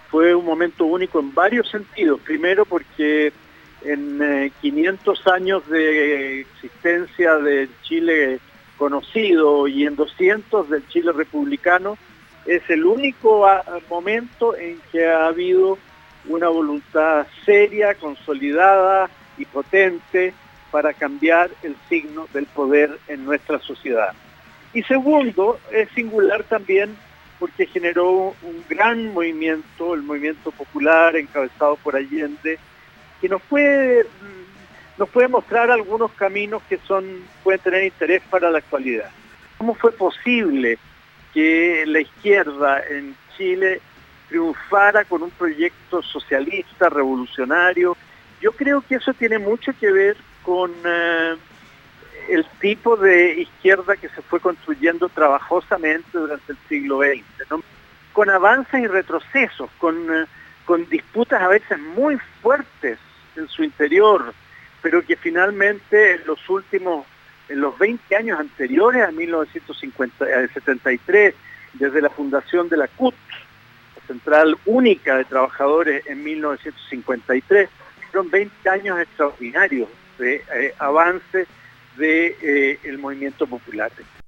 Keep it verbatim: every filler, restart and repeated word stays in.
fue un momento único en varios sentidos. Primero porque en eh, quinientos años de existencia del Chile conocido y en doscientos del Chile republicano, es el único a, momento en que ha habido una voluntad seria, consolidada y potente para cambiar el signo del poder en nuestra sociedad. Y segundo, es singular también porque generó un gran movimiento, el movimiento popular encabezado por Allende, que nos puede, nos puede mostrar algunos caminos que son, pueden tener interés para la actualidad. ¿Cómo fue posible que la izquierda en Chile triunfara con un proyecto socialista, revolucionario? Yo creo que eso tiene mucho que ver con eh, el tipo de izquierda que se fue construyendo trabajosamente durante el siglo veinte, ¿no? Con avances y retrocesos, con, eh, con disputas a veces muy fuertes en su interior, pero que finalmente en los últimos, en los veinte años anteriores a mil novecientos setenta y tres, desde la fundación de la C U T, la Central Única de Trabajadores en mil novecientos cincuenta y tres, fueron veinte años extraordinarios de eh, avance del de, eh, movimiento popular.